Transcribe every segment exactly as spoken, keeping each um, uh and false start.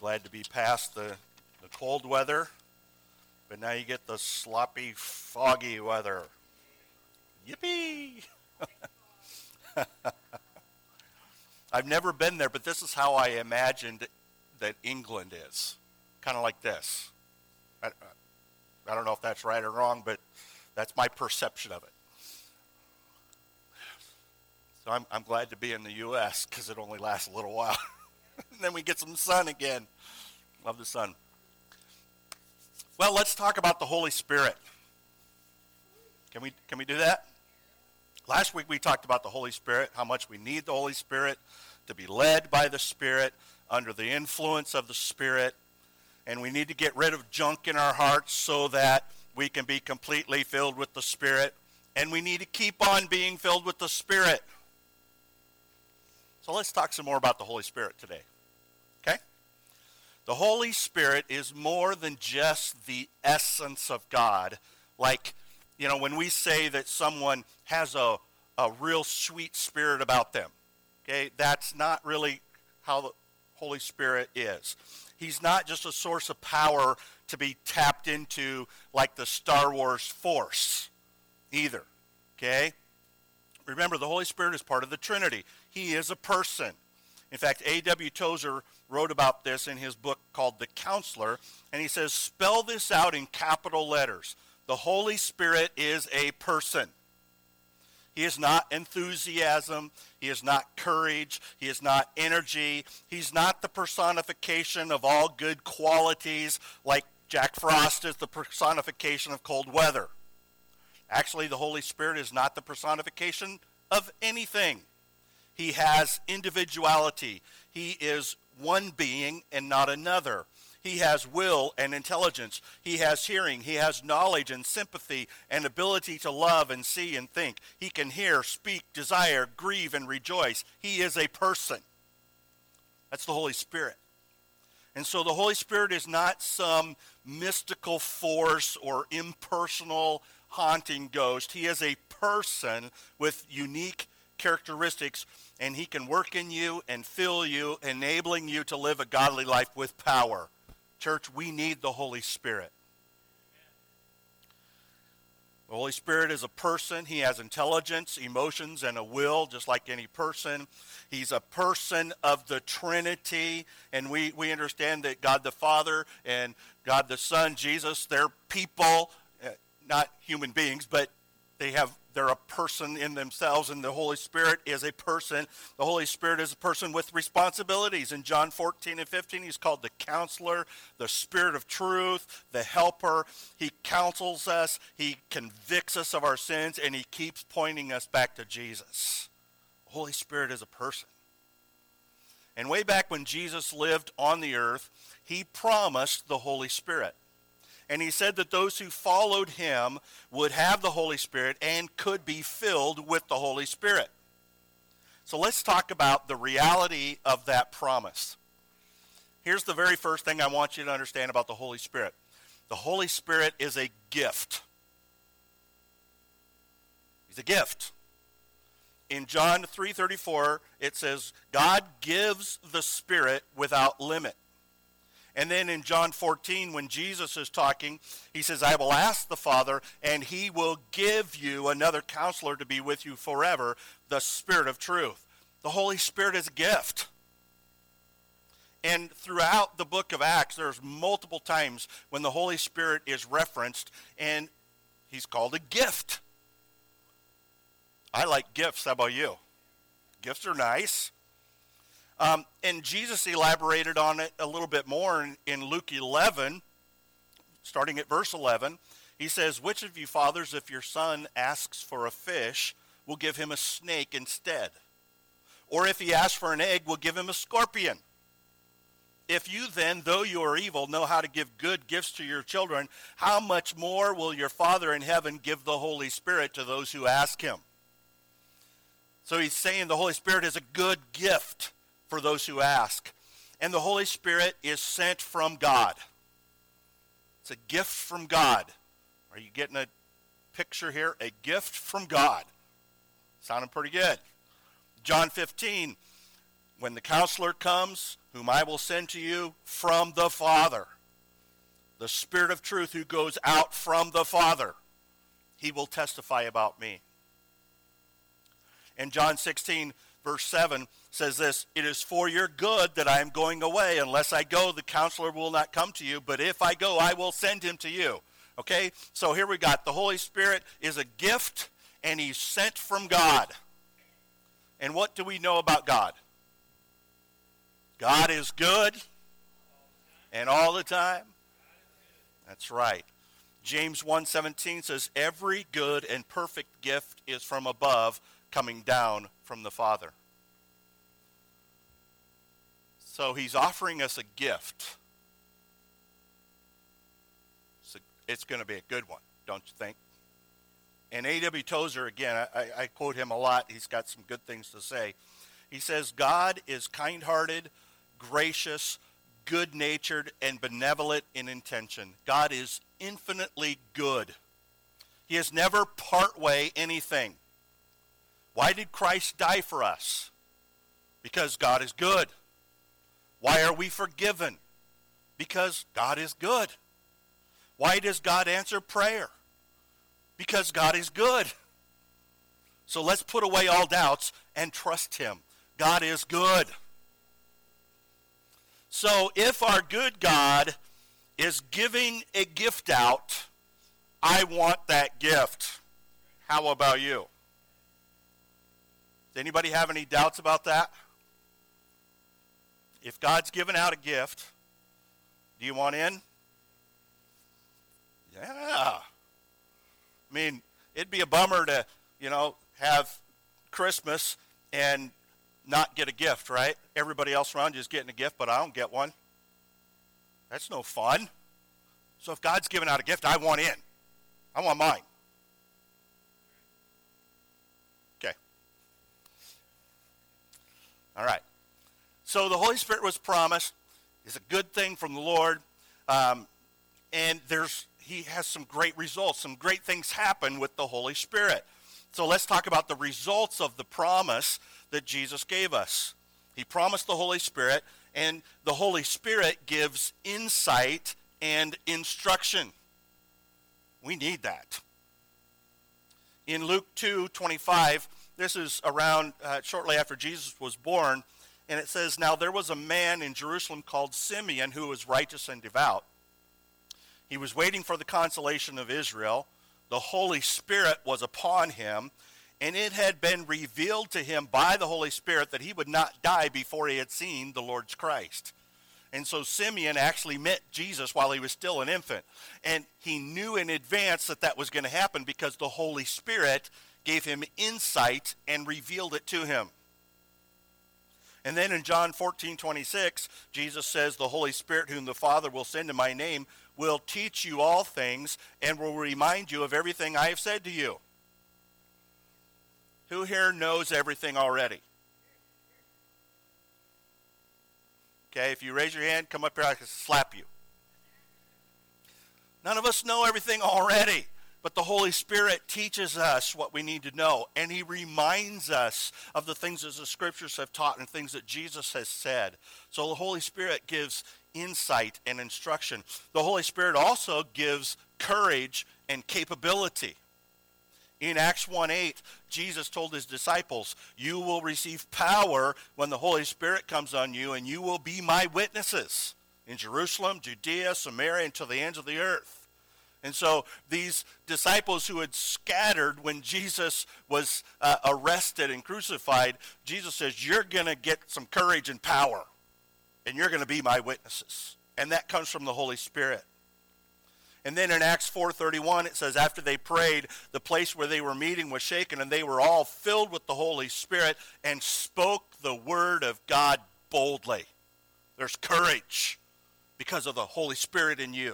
Glad to be past the, the cold weather, but now you get the sloppy, foggy weather. Yippee! I've never been there, but this is how I imagined that England is. Kind of like this. I, I don't know if that's right or wrong, but that's my perception of it. So I'm, I'm glad to be in the U S because it only lasts a little while. And then we get some sun again. Love the sun. Well, let's talk about the Holy Spirit. Can we, can we do that? Last week we talked about the Holy Spirit, how much we need the Holy Spirit to be led by the Spirit, under the influence of the Spirit. And we need to get rid of junk in our hearts so that we can be completely filled with the Spirit. And we need to keep on being filled with the Spirit. So let's talk some more about the Holy Spirit today. Okay? The Holy Spirit is more than just the essence of God. Like, you know, when we say that someone has a, a real sweet spirit about them, okay, that's not really how the Holy Spirit is. He's not just a source of power to be tapped into like the Star Wars Force either, okay? Remember, the Holy Spirit is part of the Trinity. He is a person. In fact, A W Tozer wrote about this in his book called The Counselor, and he says, spell this out in capital letters. The Holy Spirit is a person. He is not enthusiasm. He is not courage. He is not energy. He's not the personification of all good qualities like Jack Frost is the personification of cold weather. Actually, the Holy Spirit is not the personification of anything. He has individuality. He is one being and not another. He has will and intelligence. He has hearing. He has knowledge and sympathy and ability to love and see and think. He can hear, speak, desire, grieve, and rejoice. He is a person. That's the Holy Spirit. And so the Holy Spirit is not some mystical force or impersonal haunting ghost. He is a person with unique characteristics, and he can work in you and fill you, enabling you to live a godly life with power. Church, we need the Holy Spirit. The Holy Spirit is a person. He has intelligence, emotions, and a will, just like any person. He's a person of the Trinity, and we, we understand that God the Father and God the Son, Jesus, they're people, uh, not human beings, but they have they're a person in themselves, and the Holy Spirit is a person. The Holy Spirit is a person with responsibilities. In John fourteen and fifteen, he's called the Counselor, the Spirit of Truth, the Helper. He counsels us, he convicts us of our sins, and he keeps pointing us back to Jesus. The Holy Spirit is a person. And way back when Jesus lived on the earth, he promised the Holy Spirit. And he said that those who followed him would have the Holy Spirit and could be filled with the Holy Spirit. So let's talk about the reality of that promise. Here's the very first thing I want you to understand about the Holy Spirit. The Holy Spirit is a gift. He's a gift. In John three thirty-four, it says, God gives the Spirit without limit. And then in John fourteen, when Jesus is talking, he says, I will ask the Father, and he will give you another counselor to be with you forever, the Spirit of truth. The Holy Spirit is a gift. And throughout the book of Acts, there's multiple times when the Holy Spirit is referenced, and he's called a gift. I like gifts. How about you? Gifts are nice. Um, and Jesus elaborated on it a little bit more in, in Luke eleven, starting at verse eleven. He says, which of you fathers, if your son asks for a fish, will give him a snake instead? Or if he asks for an egg, will give him a scorpion? If you then, though you are evil, know how to give good gifts to your children, how much more will your Father in heaven give the Holy Spirit to those who ask him? So he's saying the Holy Spirit is a good gift for those who ask. And the Holy Spirit is sent from God. It's a gift from God. Are you getting a picture here? A gift from God. Sounding pretty good. John fifteen, when the counselor comes, whom I will send to you from the Father, the Spirit of truth who goes out from the Father, he will testify about me. And John sixteen, verse seven says this, it is for your good that I am going away. Unless I go, the counselor will not come to you. But if I go, I will send him to you. Okay, so here we got the Holy Spirit is a gift, and he's sent from God. And what do we know about God? God is good, and all the time. That's right. James one seventeen says, every good and perfect gift is from above, coming down from the Father. So he's offering us a gift. So it's going to be a good one, don't you think? And A W Tozer, again, I, I quote him a lot. He's got some good things to say. He says, God is kind-hearted, gracious, good-natured, and benevolent in intention. God is infinitely good. He has never part-way anything. Why did Christ die for us? Because God is good. Why are we forgiven? Because God is good. Why does God answer prayer? Because God is good. So let's put away all doubts and trust him. God is good. So if our good God is giving a gift out, I want that gift. How about you? Does anybody have any doubts about that? If God's given out a gift, do you want in? Yeah. I mean, it'd be a bummer to, you know, have Christmas and not get a gift, right? Everybody else around you is getting a gift, but I don't get one. That's no fun. So if God's given out a gift, I want in. I want mine. Okay. All right. So the Holy Spirit was promised. It's a good thing from the Lord. Um, and there's he has some great results. Some great things happen with the Holy Spirit. So let's talk about the results of the promise that Jesus gave us. He promised the Holy Spirit, and the Holy Spirit gives insight and instruction. We need that. In Luke two twenty-five, this is around uh, shortly after Jesus was born, and it says, now there was a man in Jerusalem called Simeon who was righteous and devout. He was waiting for the consolation of Israel. The Holy Spirit was upon him, and it had been revealed to him by the Holy Spirit that he would not die before he had seen the Lord's Christ. And so Simeon actually met Jesus while he was still an infant. And he knew in advance that that was going to happen because the Holy Spirit gave him insight and revealed it to him. And then in John fourteen twenty-six, Jesus says, the Holy Spirit whom the Father will send in my name will teach you all things and will remind you of everything I have said to you. Who here knows everything already? Okay, if you raise your hand, come up here, I can slap you. None of us know everything already, but the Holy Spirit teaches us what we need to know, and he reminds us of the things that the Scriptures have taught and things that Jesus has said. So the Holy Spirit gives insight and instruction. The Holy Spirit also gives courage and capability. In Acts one eight, Jesus told his disciples, you will receive power when the Holy Spirit comes on you, and you will be my witnesses in Jerusalem, Judea, Samaria, and to the ends of the earth. And so these disciples who had scattered when Jesus was uh, arrested and crucified, Jesus says, you're going to get some courage and power, and you're going to be my witnesses. And that comes from the Holy Spirit. And then in Acts four thirty-one, it says, after they prayed, the place where they were meeting was shaken, and they were all filled with the Holy Spirit and spoke the word of God boldly. There's courage because of the Holy Spirit in you.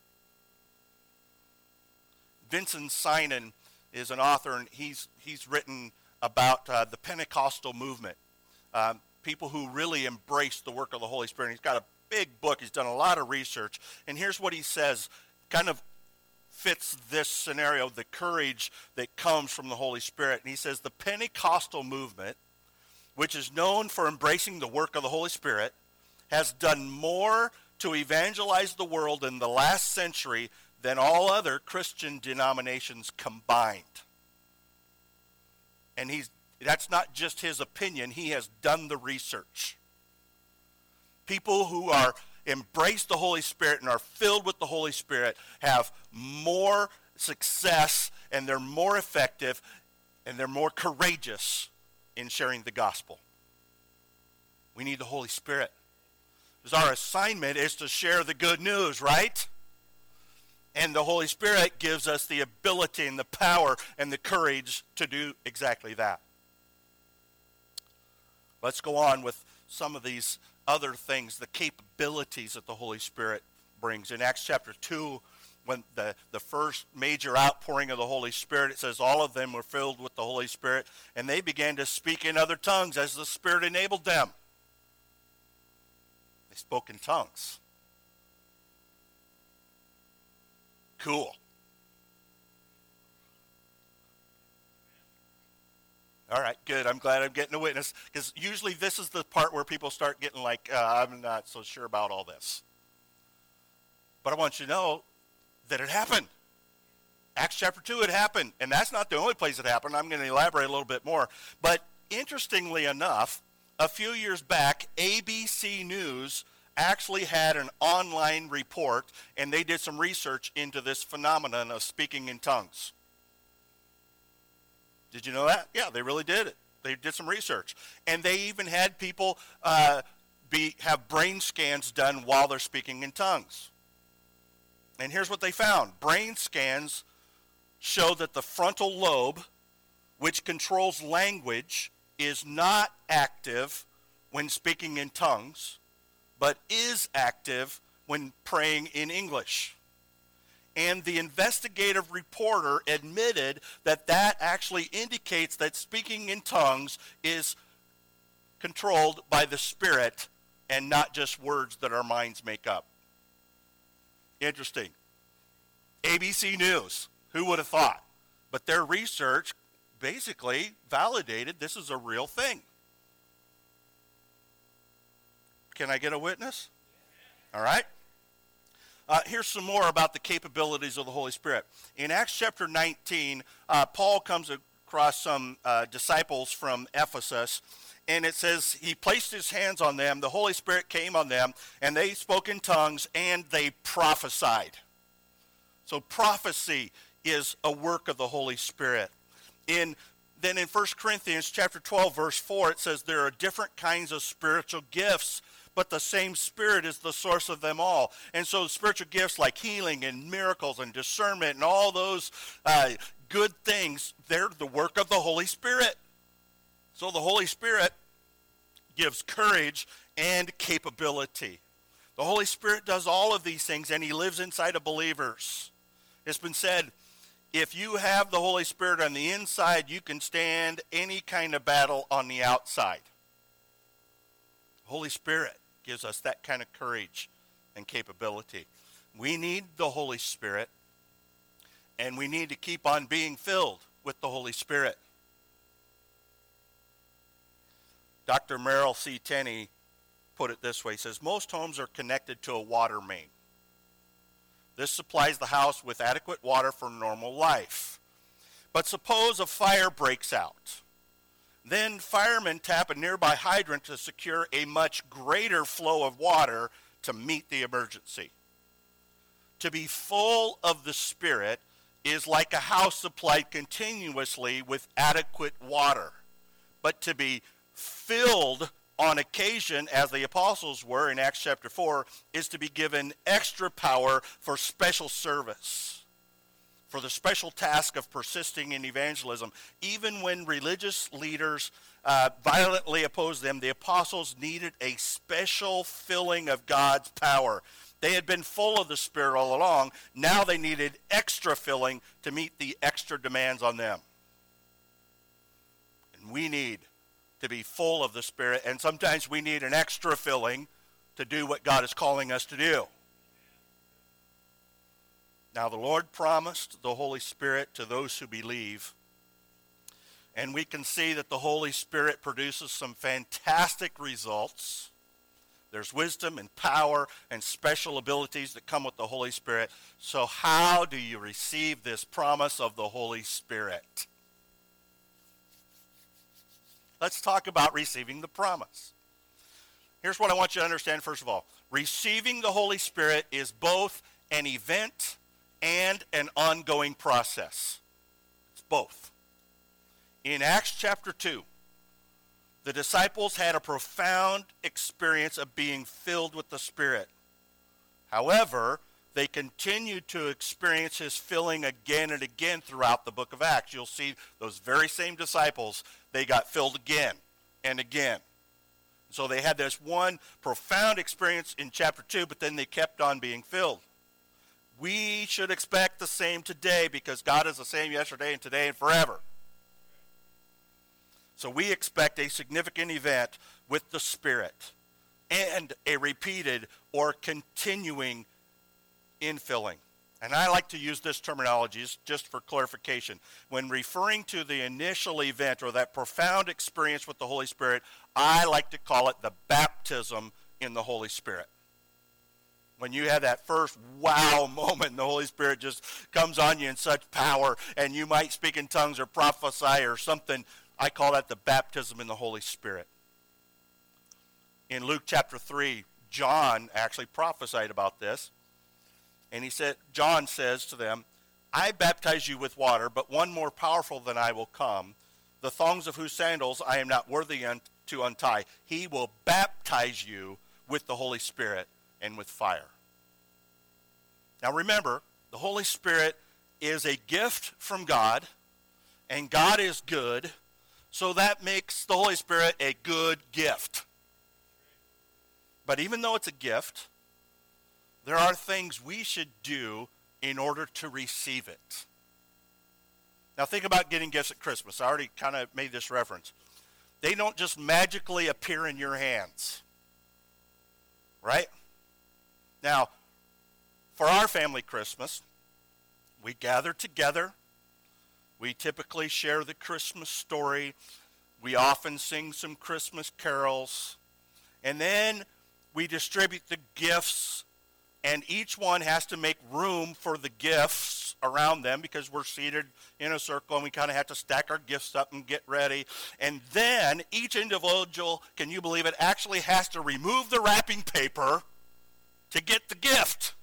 Vincent Synan is an author, and he's he's written about uh, the Pentecostal movement, um, people who really embrace the work of the Holy Spirit. He's got a big book. He's done a lot of research, and here's what he says, kind of fits this scenario, the courage that comes from the Holy Spirit. And he says the Pentecostal movement which is known for embracing the work of the Holy Spirit, has done more to evangelize the world in the last century than all other Christian denominations combined. And he's, that's not just his opinion. He has done the research. People who are embrace the Holy Spirit and are filled with the Holy Spirit have more success, and they're more effective, and they're more courageous in sharing the gospel. We need the Holy Spirit. Because our assignment is to share the good news, right? And the Holy Spirit gives us the ability and the power and the courage to do exactly that. Let's go on with some of these other things, the capabilities that the Holy Spirit brings. In Acts chapter two, when the, the first major outpouring of the Holy Spirit, it says all of them were filled with the Holy Spirit, and they began to speak in other tongues as the Spirit enabled them. They spoke in tongues. Cool. All right, good. I'm glad I'm getting a witness, because usually this is the part where people start getting like, uh, I'm not so sure about all this. But I want you to know that it happened. Acts chapter two, it happened. And that's not the only place it happened. I'm going to elaborate a little bit more. But interestingly enough, a few years back, A B C News actually had an online report, and they did some research into this phenomenon of speaking in tongues. Did you know that? Yeah, they really did it. They did some research. And they even had people uh, be have brain scans done while they're speaking in tongues. And here's what they found. Brain scans show that the frontal lobe, which controls language, is not active when speaking in tongues, but is active when praying in English. And the investigative reporter admitted that that actually indicates that speaking in tongues is controlled by the Spirit and not just words that our minds make up. Interesting. A B C News, who would have thought? But their research basically validated this is a real thing. Can I get a witness? All right. Uh, here's some more about the capabilities of the Holy Spirit. In Acts chapter nineteen, uh, Paul comes across some uh, disciples from Ephesus, and it says he placed his hands on them, the Holy Spirit came on them, and they spoke in tongues, and they prophesied. So prophecy is a work of the Holy Spirit. In Then in First Corinthians chapter twelve, verse four, it says there are different kinds of spiritual gifts, but the same Spirit is the source of them all. And so spiritual gifts like healing and miracles and discernment and all those uh, good things, they're the work of the Holy Spirit. So the Holy Spirit gives courage and capability. The Holy Spirit does all of these things, and he lives inside of believers. It's been said, if you have the Holy Spirit on the inside, you can stand any kind of battle on the outside. Holy Spirit gives us that kind of courage and capability. We need the Holy Spirit, and we need to keep on being filled with the Holy Spirit. Doctor Merrill C. Tenney put it this way. He says, most homes are connected to a water main. This supplies the house with adequate water for normal life. But suppose a fire breaks out. Then firemen tap a nearby hydrant to secure a much greater flow of water to meet the emergency. To be full of the Spirit is like a house supplied continuously with adequate water. But to be filled on occasion, as the apostles were in Acts chapter four, is to be given extra power for special service, for the special task of persisting in evangelism. Even when religious leaders uh, violently opposed them, the apostles needed a special filling of God's power. They had been full of the Spirit all along. Now they needed extra filling to meet the extra demands on them. And we need to be full of the Spirit, and sometimes we need an extra filling to do what God is calling us to do. Now, the Lord promised the Holy Spirit to those who believe. And we can see that the Holy Spirit produces some fantastic results. There's wisdom and power and special abilities that come with the Holy Spirit. So how do you receive this promise of the Holy Spirit? Let's talk about receiving the promise. Here's what I want you to understand first of all. Receiving the Holy Spirit is both an event and an ongoing process. It's both. In Acts chapter two, the disciples had a profound experience of being filled with the Spirit. However, they continued to experience his filling again and again throughout the book of Acts. You'll see those very same disciples, they got filled again and again. So they had this one profound experience in chapter two, but then they kept on being filled. We should expect the same today because God is the same yesterday and today and forever. So we expect a significant event with the Spirit and a repeated or continuing infilling. And I like to use this terminology just for clarification. When referring to the initial event or that profound experience with the Holy Spirit, I like to call it the baptism in the Holy Spirit. When you have that first wow moment and the Holy Spirit just comes on you in such power and you might speak in tongues or prophesy or something, I call that the baptism in the Holy Spirit. In Luke chapter three, John actually prophesied about this. And he said, John says to them, I baptize you with water, but one more powerful than I will come, the thongs of whose sandals I am not worthy un- to untie. He will baptize you with the Holy Spirit and with fire. Now remember, the Holy Spirit is a gift from God, and God is good, so that makes the Holy Spirit a good gift. But even though it's a gift, there are things we should do in order to receive it. Now think about getting gifts at Christmas. I already kind of made this reference. They don't just magically appear in your hands. Right? Now, for our family Christmas, we gather together. We typically share the Christmas story. We often sing some Christmas carols. And then we distribute the gifts, and each one has to make room for the gifts around them because we're seated in a circle and we kind of have to stack our gifts up and get ready. And then each individual, can you believe it, actually has to remove the wrapping paper to get the gift.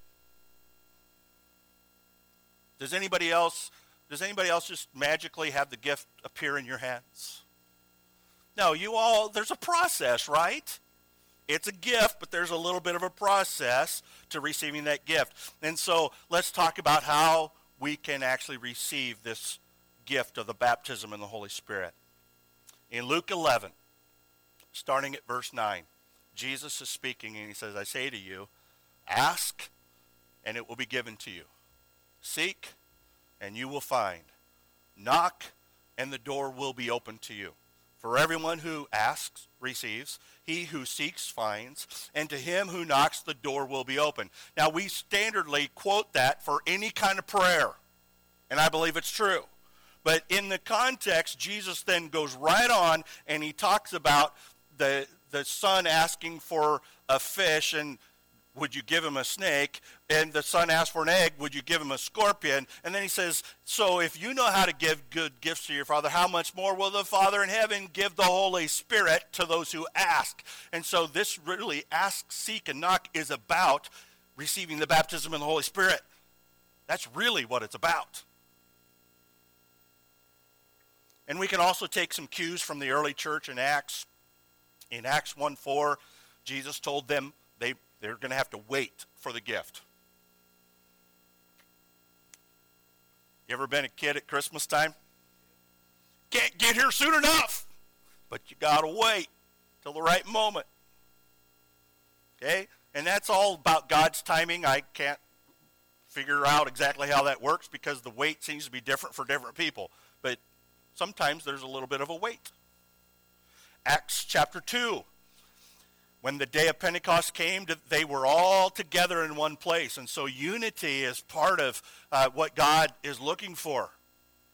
Does anybody else, does anybody else just magically have the gift appear in your hands? No, you all, there's a process, right? It's a gift, but there's a little bit of a process to receiving that gift. And so let's talk about how we can actually receive this gift of the baptism in the Holy Spirit. In Luke eleven, starting at verse nine, Jesus is speaking and he says, I say to you, ask and it will be given to you. Seek and you will find. Knock and the door will be opened to you. For everyone who asks receives, he who seeks finds, and to him who knocks the door will be open. Now we standardly quote that for any kind of prayer, and I believe it's true. But in the context, Jesus then goes right on and he talks about the the son asking for a fish, and would you give him a snake? And the son asked for an egg, would you give him a scorpion? And then he says, so if you know how to give good gifts to your Father, how much more will the Father in heaven give the Holy Spirit to those who ask? And so this really, ask, seek, and knock is about receiving the baptism in the Holy Spirit. That's really what it's about. And we can also take some cues from the early church in Acts. In Acts one four, Jesus told them they They're going to have to wait for the gift. You ever been a kid at Christmas time? Can't get here soon enough. But you got to wait till the right moment. Okay? And that's all about God's timing. I can't figure out exactly how that works because the wait seems to be different for different people. But sometimes there's a little bit of a wait. Acts chapter two. When the day of Pentecost came, they were all together in one place. And so unity is part of uh, what God is looking for. To,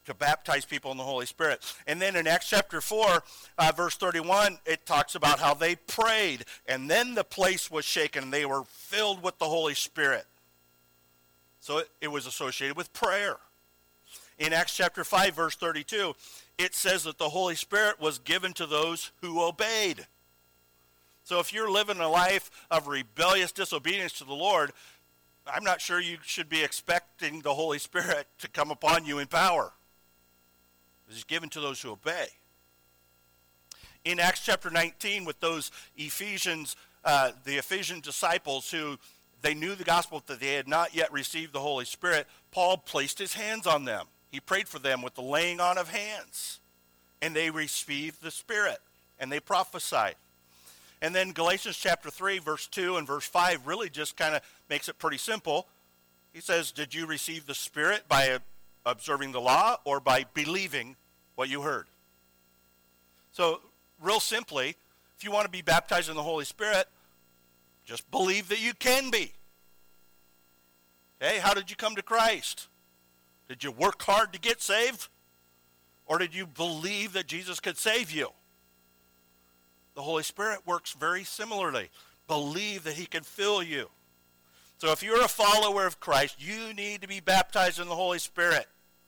to baptize people in the Holy Spirit. And then in Acts chapter four, uh, verse thirty-one, it talks about how they prayed, and then the place was shaken, and they were filled with the Holy Spirit. So it, it was associated with prayer. In Acts chapter five, verse thirty-two, it says that the Holy Spirit was given to those who obeyed. So if you're living a life of rebellious disobedience to the Lord, I'm not sure you should be expecting the Holy Spirit to come upon you in power. He's given to those who obey. In Acts chapter nineteen, with those Ephesians, uh, the Ephesian disciples who they knew the gospel, that they had not yet received the Holy Spirit, Paul placed his hands on them. He prayed for them with the laying on of hands. And they received the Spirit, and they prophesied. And then Galatians chapter three, verse two and verse five really just kind of makes it pretty simple. He says, did you receive the Spirit by observing the law or by believing what you heard? So, real simply, if you want to be baptized in the Holy Spirit, just believe that you can be. Okay, how did you come to Christ? Did you work hard to get saved? Or did you believe that Jesus could save you? The Holy Spirit works very similarly. Believe that he can fill you. So if you're a follower of Christ, you need to be baptized in the Holy Spirit.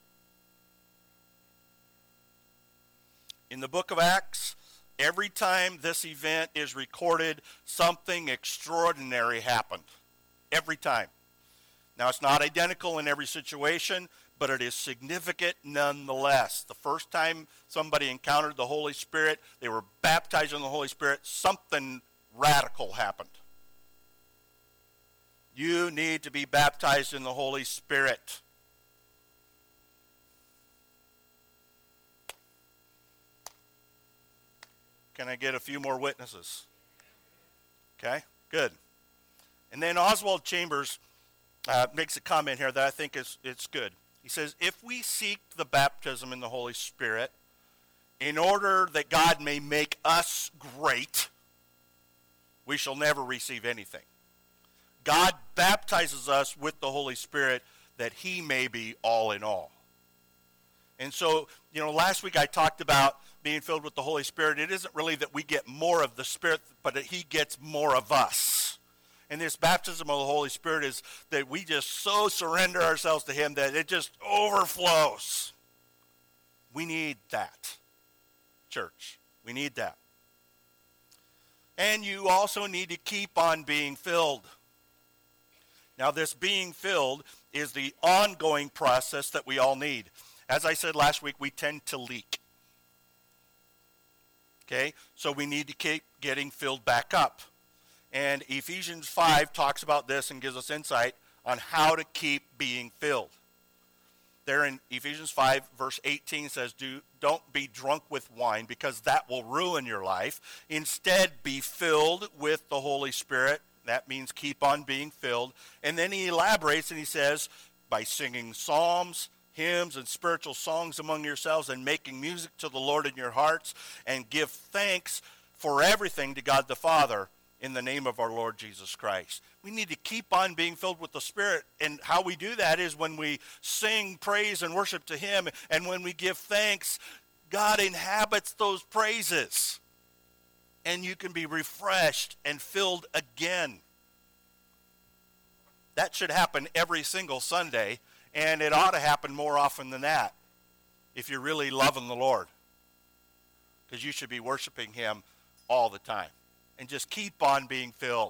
In the book of Acts, every time this event is recorded, something extraordinary happened. Every time. Now, it's not identical in every situation, but it is significant nonetheless. The first time somebody encountered the Holy Spirit, they were baptized in the Holy Spirit, something radical happened. You need to be baptized in the Holy Spirit. Can I get a few more witnesses? Okay, good. And then Oswald Chambers uh, makes a comment here that I think is it's good. He says, if we seek the baptism in the Holy Spirit in order that God may make us great, we shall never receive anything. God baptizes us with the Holy Spirit that he may be all in all. And so, you know, last week I talked about being filled with the Holy Spirit. It isn't really that we get more of the Spirit, but that he gets more of us. And this baptism of the Holy Spirit is that we just so surrender ourselves to him that it just overflows. We need that, church. We need that. And you also need to keep on being filled. Now, this being filled is the ongoing process that we all need. As I said last week, we tend to leak. Okay? So we need to keep getting filled back up. And Ephesians five talks about this and gives us insight on how to keep being filled. There in Ephesians five, verse eighteen says, Do, don't be drunk with wine because that will ruin your life. Instead, be filled with the Holy Spirit. That means keep on being filled. And then he elaborates and he says, by singing psalms, hymns, and spiritual songs among yourselves and making music to the Lord in your hearts, and give thanks for everything to God the Father in the name of our Lord Jesus Christ. We need to keep on being filled with the Spirit, and how we do that is when we sing praise and worship to him, and when we give thanks, God inhabits those praises, and you can be refreshed and filled again. That should happen every single Sunday, and it ought to happen more often than that if you're really loving the Lord, because you should be worshiping him all the time. And just keep on being filled.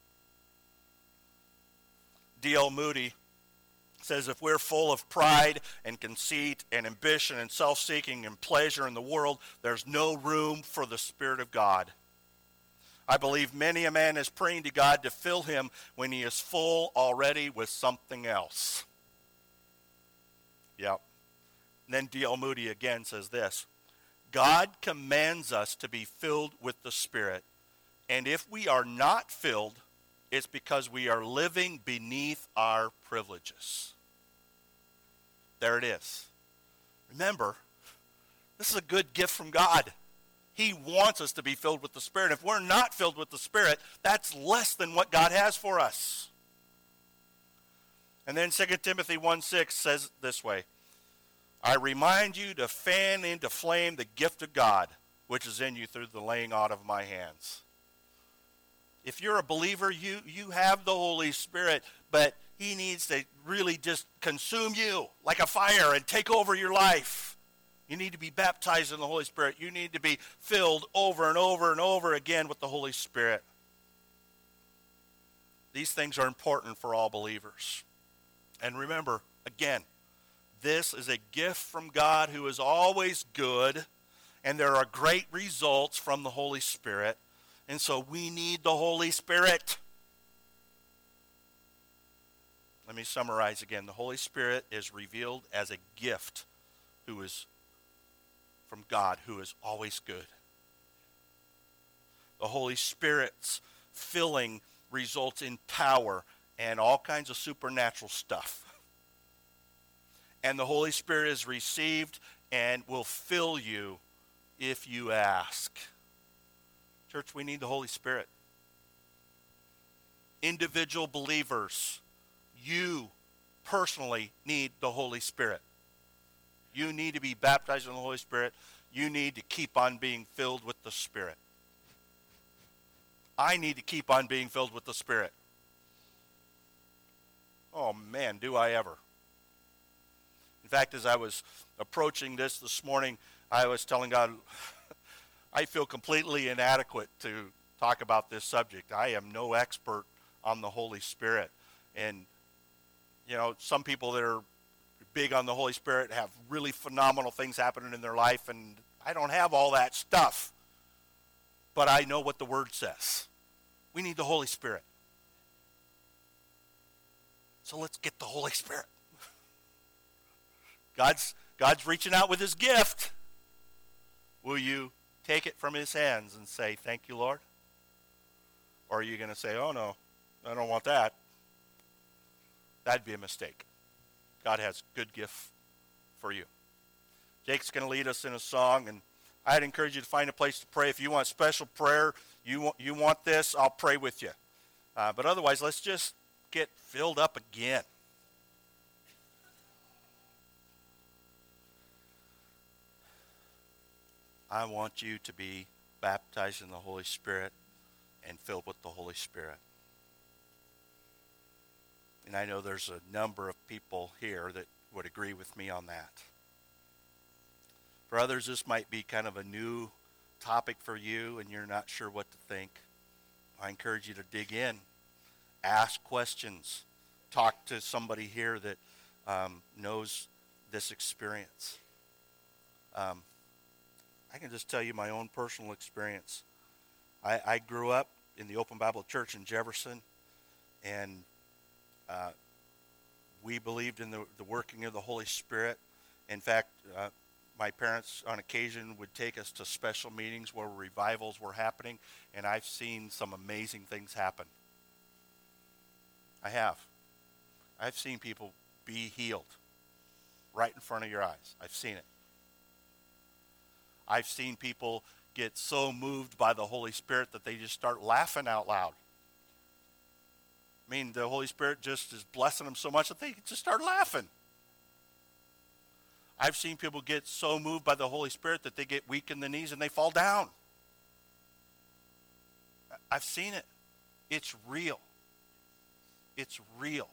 D L Moody says, if we're full of pride and conceit and ambition and self-seeking and pleasure in the world, there's no room for the Spirit of God. I believe many a man is praying to God to fill him when he is full already with something else. Yep. And then D L Moody again says this, God commands us to be filled with the Spirit. And if we are not filled, it's because we are living beneath our privileges. There it is. Remember, this is a good gift from God. He wants us to be filled with the Spirit. If we're not filled with the Spirit, that's less than what God has for us. And then Second Timothy one six says this way, I remind you to fan into flame the gift of God, which is in you through the laying on of my hands. If you're a believer, you, you have the Holy Spirit, but he needs to really just consume you like a fire and take over your life. You need to be baptized in the Holy Spirit. You need to be filled over and over and over again with the Holy Spirit. These things are important for all believers. And remember, again, this is a gift from God who is always good, and there are great results from the Holy Spirit. And so we need the Holy Spirit. Let me summarize again. The Holy Spirit is revealed as a gift who is from God, who is always good. The Holy Spirit's filling results in power and all kinds of supernatural stuff. And the Holy Spirit is received and will fill you if you ask. Church, we need the Holy Spirit. Individual believers, you personally need the Holy Spirit. You need to be baptized in the Holy Spirit. You need to keep on being filled with the Spirit. I need to keep on being filled with the Spirit. Oh man, do I ever. In fact, as I was approaching this this morning, I was telling God, I feel completely inadequate to talk about this subject. I am no expert on the Holy Spirit. And, you know, some people that are big on the Holy Spirit have really phenomenal things happening in their life, and I don't have all that stuff. But I know what the Word says. We need the Holy Spirit. So let's get the Holy Spirit. God's, God's reaching out with his gift. Will you take it from his hands and say, thank you, Lord? Or are you going to say, oh, no, I don't want that? That'd be a mistake. God has good gift for you. Jake's going to lead us in a song, and I'd encourage you to find a place to pray. If you want special prayer, you want, you want this, I'll pray with you. Uh, but otherwise, let's just get filled up again. I want you to be baptized in the Holy Spirit and filled with the Holy Spirit. And I know there's a number of people here that would agree with me on that. For others, this might be kind of a new topic for you and you're not sure what to think. I encourage you to dig in, ask questions, talk to somebody here that um, knows this experience. Um, I can just tell you my own personal experience. I, I grew up in the Open Bible Church in Jefferson, and uh, we believed in the, the working of the Holy Spirit. In fact, uh, my parents on occasion would take us to special meetings where revivals were happening, and I've seen some amazing things happen. I have. I've seen people be healed right in front of your eyes. I've seen it. I've seen people get so moved by the Holy Spirit that they just start laughing out loud. I mean, the Holy Spirit just is blessing them so much that they just start laughing. I've seen people get so moved by the Holy Spirit that they get weak in the knees and they fall down. I've seen it. It's real. It's real.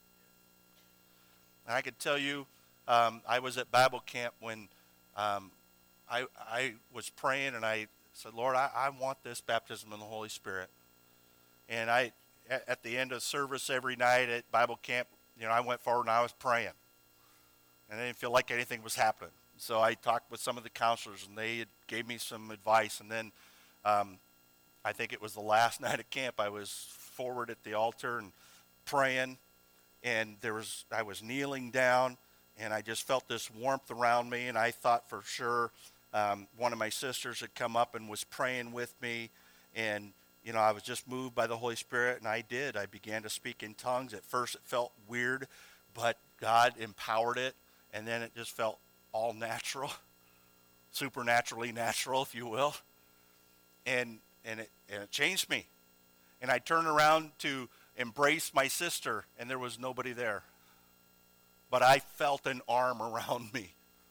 And I could tell you, um, I was at Bible camp when um, I, I was praying and I said, Lord, I, I want this baptism in the Holy Spirit. And I, at, at the end of service every night at Bible camp, you know, I went forward and I was praying. And I didn't feel like anything was happening. So I talked with some of the counselors and they gave me some advice. And then um, I think it was the last night of camp, I was forward at the altar and praying. And there was, I was kneeling down and I just felt this warmth around me. And I thought for sure um, one of my sisters had come up and was praying with me. And, you know, I was just moved by the Holy Spirit. And I did. I began to speak in tongues. At first it felt weird, but God empowered it. And then it just felt all natural, supernaturally natural, if you will. And and it, and it changed me. And I turned around to embrace my sister, and there was nobody there. But I felt an arm around me.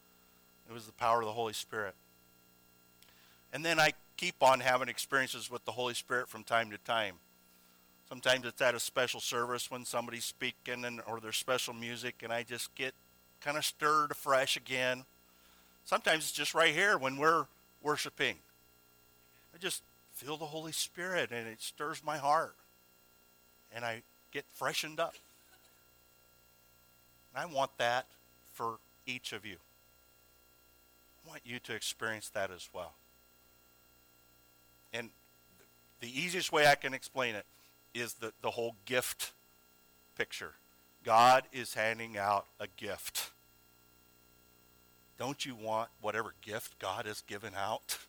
It was the power of the Holy Spirit. And then I keep on having experiences with the Holy Spirit from time to time. Sometimes it's at a special service when somebody's speaking and, or there's special music, and I just get kind of stirred afresh again. Sometimes it's just right here when we're worshiping. I just feel the Holy Spirit, and it stirs my heart. And I get freshened up. And I want that for each of you. I want you to experience that as well. And the easiest way I can explain it is the, the whole gift picture. God is handing out a gift. Don't you want whatever gift God has given out?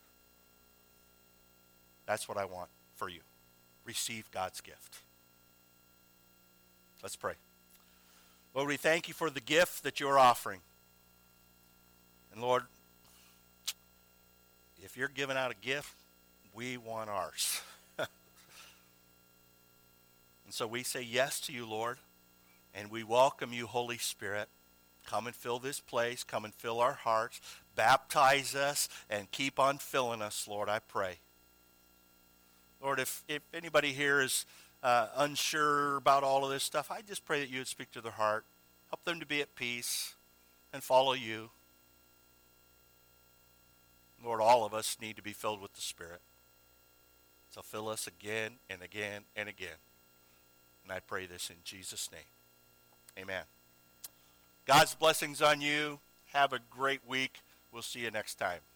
That's what I want for you. Receive God's gift. Let's pray. Lord, we thank you for the gift that you're offering. And Lord, if you're giving out a gift, we want ours. And so we say yes to you, Lord, and we welcome you, Holy Spirit. Come and fill this place. Come and fill our hearts. Baptize us and keep on filling us, Lord, I pray. Lord, if, if anybody here is uh, unsure about all of this stuff, I just pray that you would speak to their heart. Help them to be at peace and follow you. Lord, all of us need to be filled with the Spirit. So fill us again and again and again. And I pray this in Jesus' name. Amen. God's blessings on you. Have a great week. We'll see you next time.